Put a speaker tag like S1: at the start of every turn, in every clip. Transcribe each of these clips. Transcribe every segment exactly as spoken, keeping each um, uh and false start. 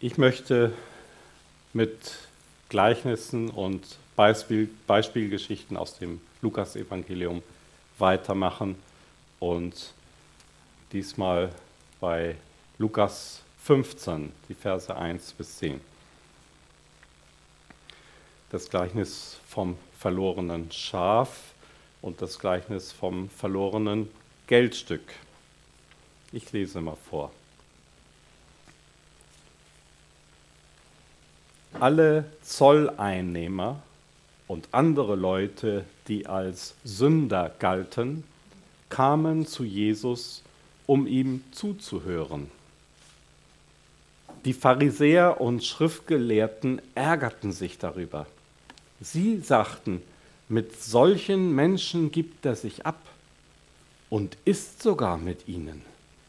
S1: Ich möchte mit Gleichnissen und Beispiel, Beispielgeschichten aus dem Lukasevangelium weitermachen und diesmal bei Lukas fünfzehn, die Verse eins bis zehn. Das Gleichnis vom verlorenen Schaf und das Gleichnis vom verlorenen Geldstück. Ich lese mal vor. Alle Zolleinnehmer und andere Leute, die als Sünder galten, kamen zu Jesus, um ihm zuzuhören. Die Pharisäer und Schriftgelehrten ärgerten sich darüber. Sie sagten, mit solchen Menschen gibt er sich ab und isst sogar mit ihnen.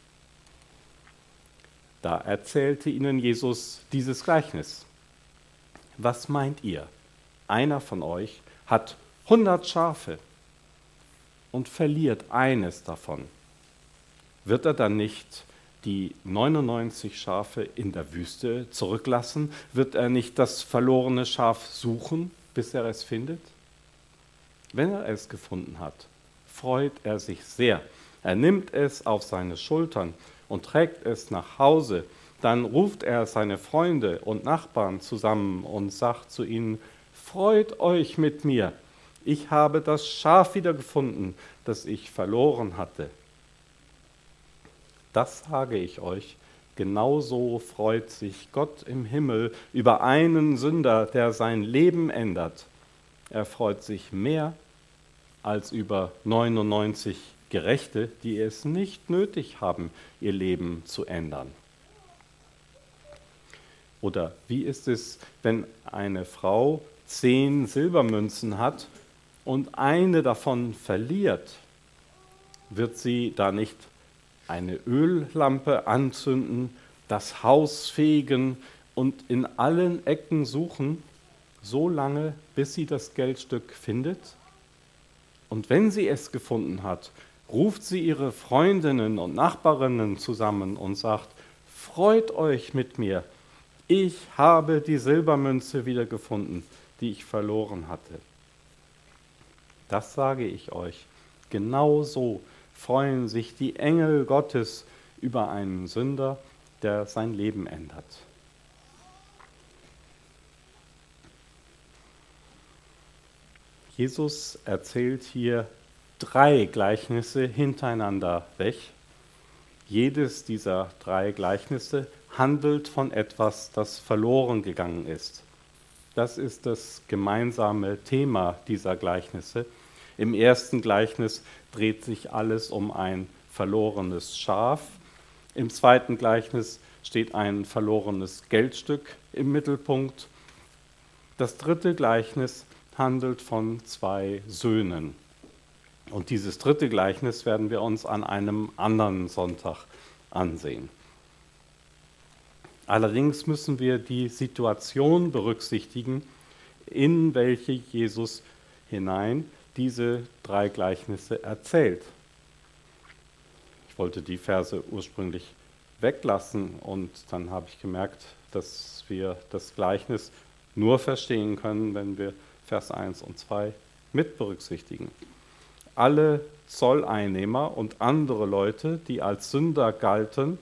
S1: Da erzählte ihnen Jesus dieses Gleichnis. Was meint ihr? Einer von euch hat hundert Schafe und verliert eines davon. Wird er dann nicht die neunundneunzig Schafe in der Wüste zurücklassen? Wird er nicht das verlorene Schaf suchen, bis er es findet? Wenn er es gefunden hat, freut er sich sehr. Er nimmt es auf seine Schultern und trägt es nach Hause. Dann ruft er seine Freunde und Nachbarn zusammen und sagt zu ihnen, freut euch mit mir, ich habe das Schaf wiedergefunden, das ich verloren hatte. Das sage ich euch, genauso freut sich Gott im Himmel über einen Sünder, der sein Leben ändert. Er freut sich mehr als über neunundneunzig Gerechte, die es nicht nötig haben, ihr Leben zu ändern. Oder wie ist es, wenn eine Frau zehn Silbermünzen hat und eine davon verliert? Wird sie da nicht eine Öllampe anzünden, das Haus fegen und in allen Ecken suchen, so lange, bis sie das Geldstück findet? Und wenn sie es gefunden hat, ruft sie ihre Freundinnen und Nachbarinnen zusammen und sagt, freut euch mit mir, ich habe die Silbermünze wiedergefunden, die ich verloren hatte. Das sage ich euch, genauso freuen sich die Engel Gottes über einen Sünder, der sein Leben ändert. Jesus erzählt hier drei Gleichnisse hintereinander weg. Jedes dieser drei Gleichnisse handelt von etwas, das verloren gegangen ist. Das ist das gemeinsame Thema dieser Gleichnisse. Im ersten Gleichnis dreht sich alles um ein verlorenes Schaf. Im zweiten Gleichnis steht ein verlorenes Geldstück im Mittelpunkt. Das dritte Gleichnis handelt von zwei Söhnen. Und dieses dritte Gleichnis werden wir uns an einem anderen Sonntag ansehen. Allerdings müssen wir die Situation berücksichtigen, in welche Jesus hinein diese drei Gleichnisse erzählt. Ich wollte die Verse ursprünglich weglassen und dann habe ich gemerkt, dass wir das Gleichnis nur verstehen können, wenn wir Vers eins und zwei mit berücksichtigen. Alle Zolleinnehmer und andere Leute, die als Sünder galten,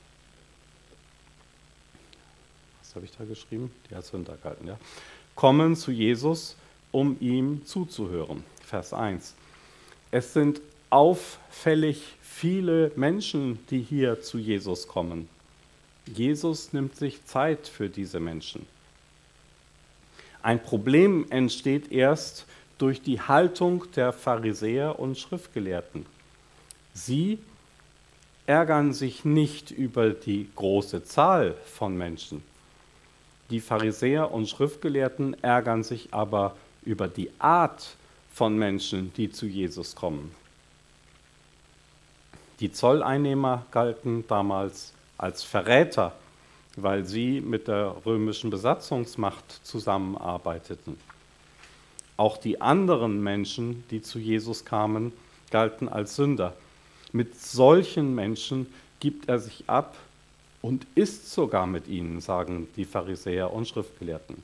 S1: was habe ich da geschrieben? Die als Sünder galten, ja, kommen zu Jesus, um ihm zuzuhören. Vers eins. Es sind auffällig viele Menschen, die hier zu Jesus kommen. Jesus nimmt sich Zeit für diese Menschen. Ein Problem entsteht erst durch die Haltung der Pharisäer und Schriftgelehrten. Sie ärgern sich nicht über die große Zahl von Menschen. Die Pharisäer und Schriftgelehrten ärgern sich aber über die Art von Menschen, die zu Jesus kommen. Die Zolleinnehmer galten damals als Verräter, weil sie mit der römischen Besatzungsmacht zusammenarbeiteten. Auch die anderen Menschen, die zu Jesus kamen, galten als Sünder. Mit solchen Menschen gibt er sich ab und isst sogar mit ihnen, sagen die Pharisäer und Schriftgelehrten.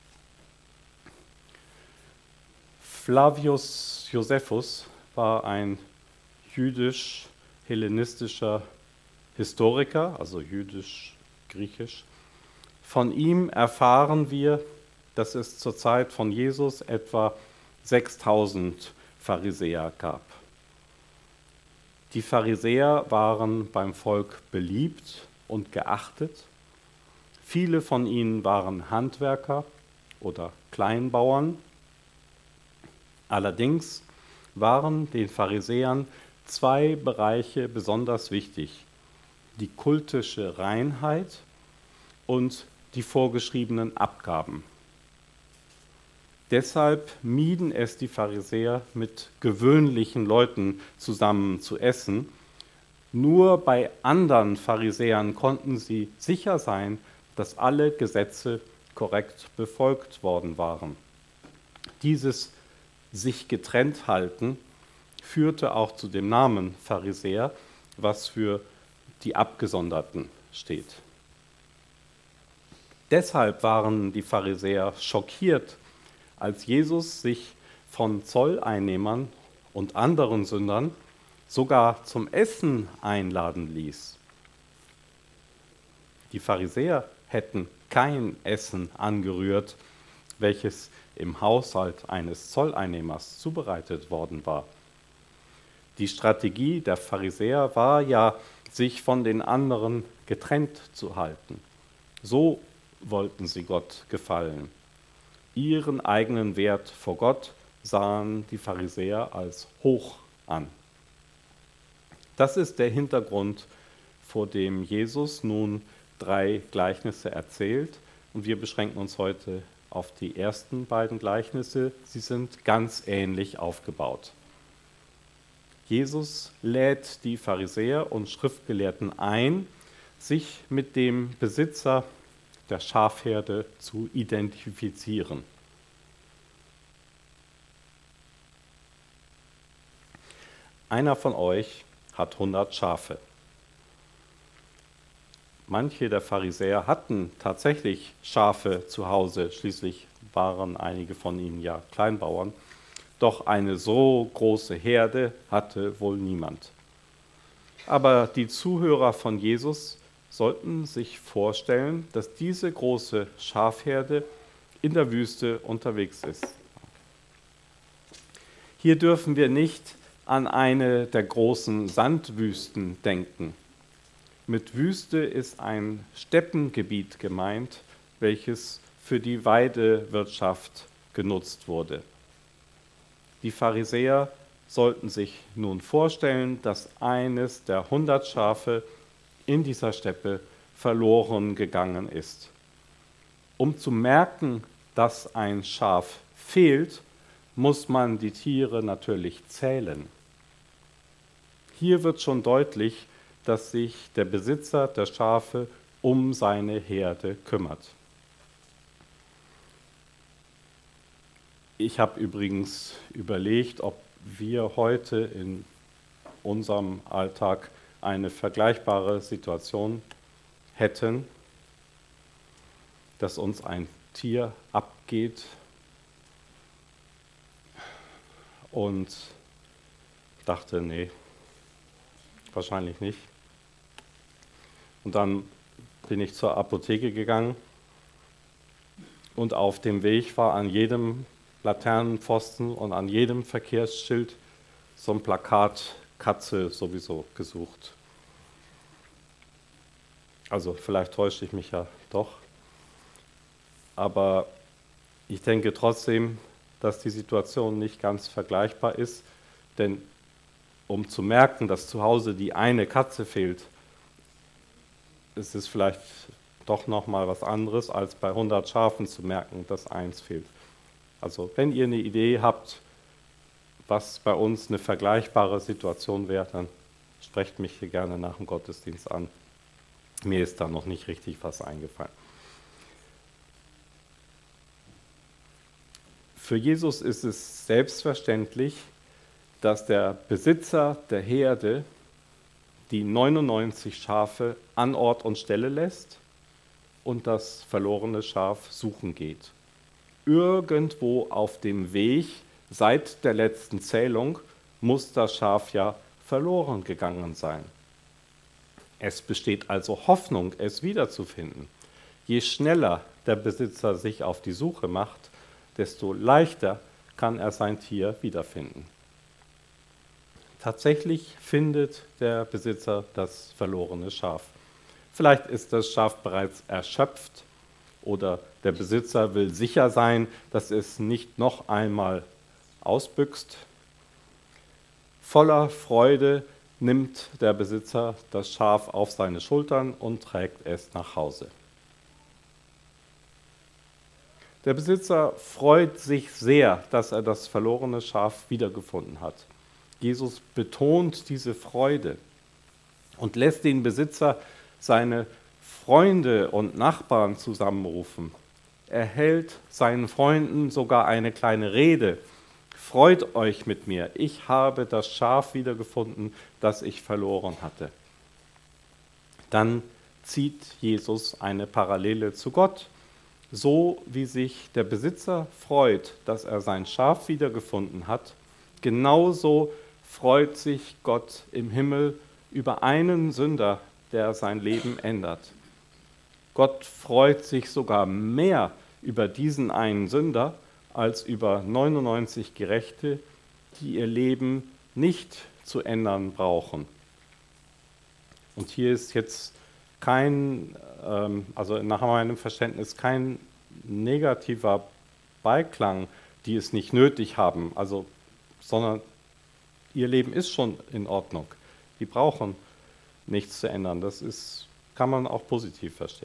S1: Flavius Josephus war ein jüdisch-hellenistischer Historiker, also jüdisch-griechisch. Von ihm erfahren wir, dass es zur Zeit von Jesus etwa sechstausend Pharisäer gab. Die Pharisäer waren beim Volk beliebt und geachtet. Viele von ihnen waren Handwerker oder Kleinbauern. Allerdings waren den Pharisäern zwei Bereiche besonders wichtig: die kultische Reinheit und die vorgeschriebenen Abgaben. Deshalb mieden es die Pharisäer, mit gewöhnlichen Leuten zusammen zu essen. Nur bei anderen Pharisäern konnten sie sicher sein, dass alle Gesetze korrekt befolgt worden waren. Dieses sich getrennt halten führte auch zu dem Namen Pharisäer, was für die Abgesonderten steht. Deshalb waren die Pharisäer schockiert, als Jesus sich von Zolleinnehmern und anderen Sündern sogar zum Essen einladen ließ. Die Pharisäer hätten kein Essen angerührt, welches im Haushalt eines Zolleinnehmers zubereitet worden war. Die Strategie der Pharisäer war ja, sich von den anderen getrennt zu halten. So wollten sie Gott gefallen. Ihren eigenen Wert vor Gott sahen die Pharisäer als hoch an. Das ist der Hintergrund, vor dem Jesus nun drei Gleichnisse erzählt. Und wir beschränken uns heute auf die ersten beiden Gleichnisse. Sie sind ganz ähnlich aufgebaut. Jesus lädt die Pharisäer und Schriftgelehrten ein, sich mit dem Besitzer der Schafherde zu identifizieren. Einer von euch hat hundert Schafe. Manche der Pharisäer hatten tatsächlich Schafe zu Hause, schließlich waren einige von ihnen ja Kleinbauern. Doch eine so große Herde hatte wohl niemand. Aber die Zuhörer von Jesus sollten sich vorstellen, dass diese große Schafherde in der Wüste unterwegs ist. Hier dürfen wir nicht an eine der großen Sandwüsten denken. Mit Wüste ist ein Steppengebiet gemeint, welches für die Weidewirtschaft genutzt wurde. Die Pharisäer sollten sich nun vorstellen, dass eines der hundert Schafe in dieser Steppe verloren gegangen ist. Um zu merken, dass ein Schaf fehlt, muss man die Tiere natürlich zählen. Hier wird schon deutlich, dass sich der Besitzer der Schafe um seine Herde kümmert. Ich habe übrigens überlegt, ob wir heute in unserem Alltag eine vergleichbare Situation hätten, dass uns ein Tier abgeht und dachte, nee, wahrscheinlich nicht. Und dann bin ich zur Apotheke gegangen und auf dem Weg war an jedem Laternenpfosten und an jedem Verkehrsschild so ein Plakat Katze sowieso gesucht. Also vielleicht täusche ich mich ja doch. Aber ich denke trotzdem, dass die Situation nicht ganz vergleichbar ist, denn um zu merken, dass zu Hause die eine Katze fehlt, ist es vielleicht doch noch mal was anderes, als bei hundert Schafen zu merken, dass eins fehlt. Also wenn ihr eine Idee habt, was bei uns eine vergleichbare Situation wäre, dann sprecht mich hier gerne nach dem Gottesdienst an. Mir ist da noch nicht richtig was eingefallen. Für Jesus ist es selbstverständlich, dass der Besitzer der Herde die neunundneunzig Schafe an Ort und Stelle lässt und das verlorene Schaf suchen geht. Irgendwo auf dem Weg seit der letzten Zählung muss das Schaf ja verloren gegangen sein. Es besteht also Hoffnung, es wiederzufinden. Je schneller der Besitzer sich auf die Suche macht, desto leichter kann er sein Tier wiederfinden. Tatsächlich findet der Besitzer das verlorene Schaf. Vielleicht ist das Schaf bereits erschöpft oder der Besitzer will sicher sein, dass es nicht noch einmal ausbüchst. Voller Freude nimmt der Besitzer das Schaf auf seine Schultern und trägt es nach Hause. Der Besitzer freut sich sehr, dass er das verlorene Schaf wiedergefunden hat. Jesus betont diese Freude und lässt den Besitzer seine Freunde und Nachbarn zusammenrufen. Er hält seinen Freunden sogar eine kleine Rede. Freut euch mit mir, ich habe das Schaf wiedergefunden, das ich verloren hatte. Dann zieht Jesus eine Parallele zu Gott. So wie sich der Besitzer freut, dass er sein Schaf wiedergefunden hat, genauso freut sich Gott im Himmel über einen Sünder, der sein Leben ändert. Gott freut sich sogar mehr über diesen einen Sünder als über neunundneunzig Gerechte, die ihr Leben nicht zu ändern brauchen. Und hier ist jetzt kein, ähm, also nach meinem Verständnis, kein negativer Beiklang, die es nicht nötig haben, also, sondern ihr Leben ist schon in Ordnung. Die brauchen nichts zu ändern. Das ist, kann man auch positiv verstehen.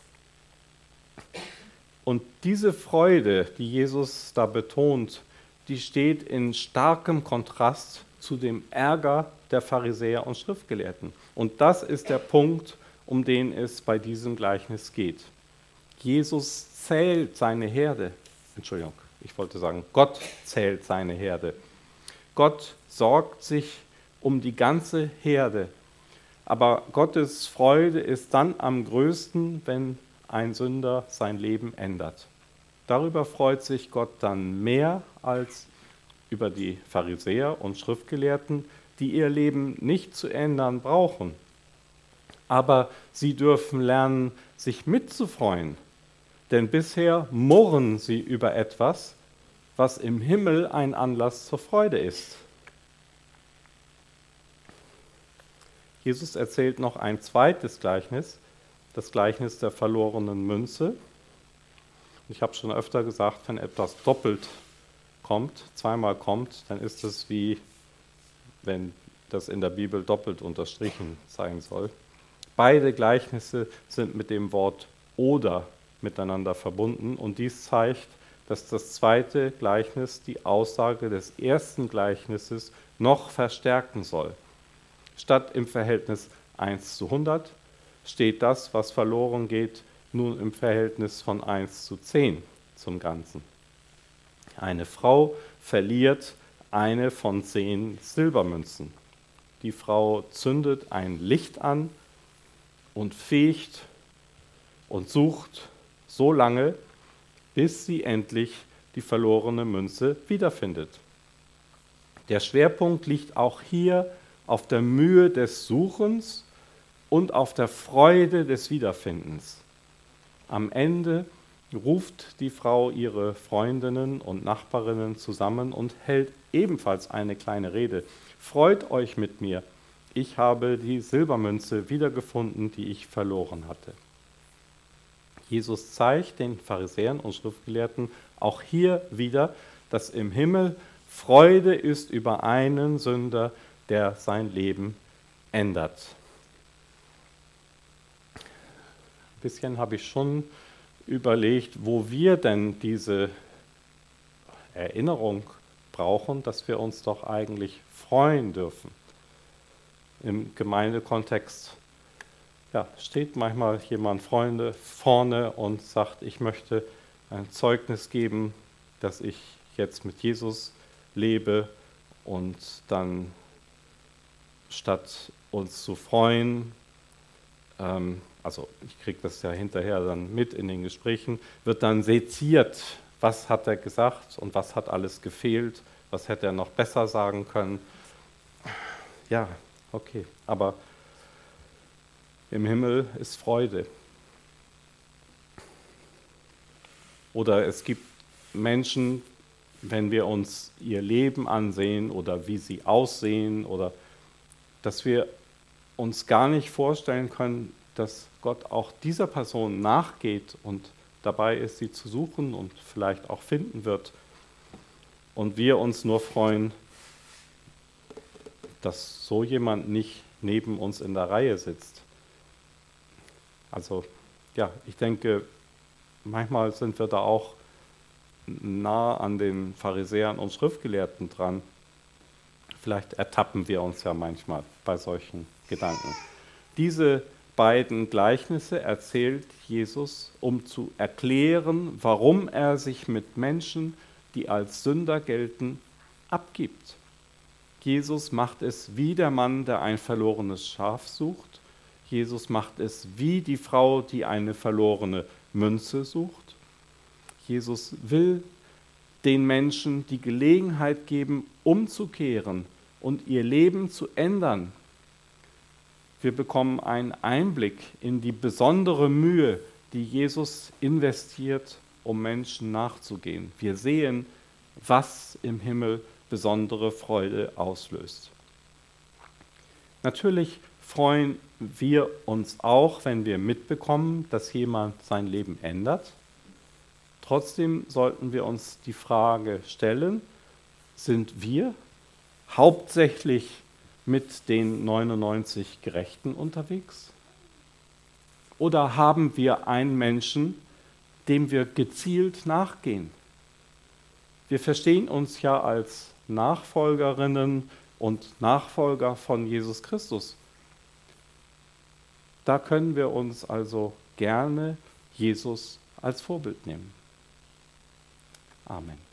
S1: Und diese Freude, die Jesus da betont, die steht in starkem Kontrast zu dem Ärger der Pharisäer und Schriftgelehrten. Und das ist der Punkt, um den es bei diesem Gleichnis geht. Jesus zählt seine Herde. Entschuldigung, ich wollte sagen, Gott zählt seine Herde. Gott sorgt sich um die ganze Herde. Aber Gottes Freude ist dann am größten, wenn ein Sünder sein Leben ändert. Darüber freut sich Gott dann mehr als über die Pharisäer und Schriftgelehrten, die ihr Leben nicht zu ändern brauchen. Aber sie dürfen lernen, sich mitzufreuen. Denn bisher murren sie über etwas, was im Himmel ein Anlass zur Freude ist. Jesus erzählt noch ein zweites Gleichnis, das Gleichnis der verlorenen Münze. Ich habe schon öfter gesagt, wenn etwas doppelt kommt, zweimal kommt, dann ist es wie, wenn das in der Bibel doppelt unterstrichen sein soll. Beide Gleichnisse sind mit dem Wort oder miteinander verbunden und dies zeigt, dass das zweite Gleichnis die Aussage des ersten Gleichnisses noch verstärken soll. Statt im Verhältnis eins zu hundert steht das, was verloren geht, nun im Verhältnis von eins zu zehn zum Ganzen. Eine Frau verliert eine von zehn Silbermünzen. Die Frau zündet ein Licht an und fegt und sucht so lange, bis sie endlich die verlorene Münze wiederfindet. Der Schwerpunkt liegt auch hier auf der Mühe des Suchens und auf der Freude des Wiederfindens. Am Ende ruft die Frau ihre Freundinnen und Nachbarinnen zusammen und hält ebenfalls eine kleine Rede. Freut euch mit mir, ich habe die Silbermünze wiedergefunden, die ich verloren hatte. Jesus zeigt den Pharisäern und Schriftgelehrten auch hier wieder, dass im Himmel Freude ist über einen Sünder, der sein Leben ändert. Ein bisschen habe ich schon überlegt, wo wir denn diese Erinnerung brauchen, dass wir uns doch eigentlich freuen dürfen. Im Gemeindekontext ja, steht manchmal jemand Freunde vorne und sagt, ich möchte ein Zeugnis geben, dass ich jetzt mit Jesus lebe und dann statt uns zu freuen. Ähm, also ich kriege das ja hinterher dann mit in den Gesprächen, wird dann seziert, was hat er gesagt und was hat alles gefehlt, was hätte er noch besser sagen können. Ja, okay, aber im Himmel ist Freude. Oder es gibt Menschen, wenn wir uns ihr Leben ansehen oder wie sie aussehen, oder dass wir uns gar nicht vorstellen können, dass Gott auch dieser Person nachgeht und dabei ist, sie zu suchen und vielleicht auch finden wird. Und wir uns nur freuen, dass so jemand nicht neben uns in der Reihe sitzt. Also ja, ich denke, manchmal sind wir da auch nah an den Pharisäern und Schriftgelehrten dran. Vielleicht ertappen wir uns ja manchmal bei solchen Gedanken. Diese beiden Gleichnisse erzählt Jesus, um zu erklären, warum er sich mit Menschen, die als Sünder gelten, abgibt. Jesus macht es wie der Mann, der ein verlorenes Schaf sucht. Jesus macht es wie die Frau, die eine verlorene Münze sucht. Jesus will den Menschen die Gelegenheit geben, umzukehren und ihr Leben zu ändern. Wir bekommen einen Einblick in die besondere Mühe, die Jesus investiert, um Menschen nachzugehen. Wir sehen, was im Himmel besondere Freude auslöst. Natürlich freuen wir uns auch, wenn wir mitbekommen, dass jemand sein Leben ändert. Trotzdem sollten wir uns die Frage stellen, sind wir hauptsächlich mit den neunundneunzig Gerechten unterwegs? Oder haben wir einen Menschen, dem wir gezielt nachgehen? Wir verstehen uns ja als Nachfolgerinnen und Nachfolger von Jesus Christus. Da können wir uns also gerne Jesus als Vorbild nehmen. Amen.